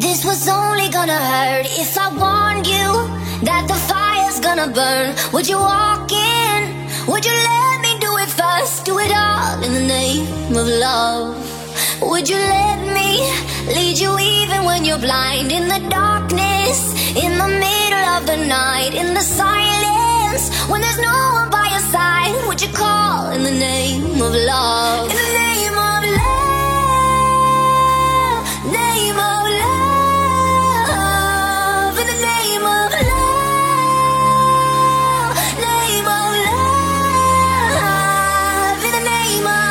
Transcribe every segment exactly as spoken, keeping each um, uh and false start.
this was only gonna hurt. If I warned you that the fire's gonna burn, would you walk in? Would you let me do it first? Do it all in the name of love. Would you let me lead you even when you're blind? In the darkness, in the middle of the night, in the silence, when there's no one by your side, would you call in the name of love? In the name of love, name of love, in the name of love, name of love, in the name of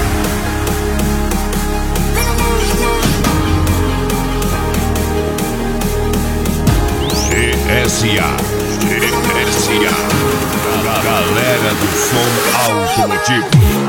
G S A, G S A, galera do som automotivo.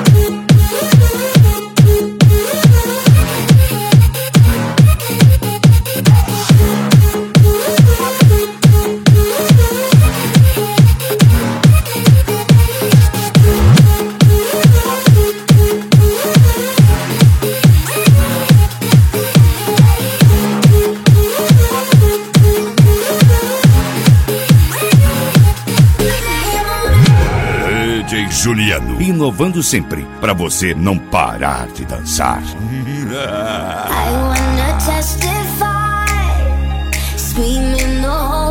D J Juliano, inovando sempre, pra você não parar de dançar. I wanna testify, screaming the whole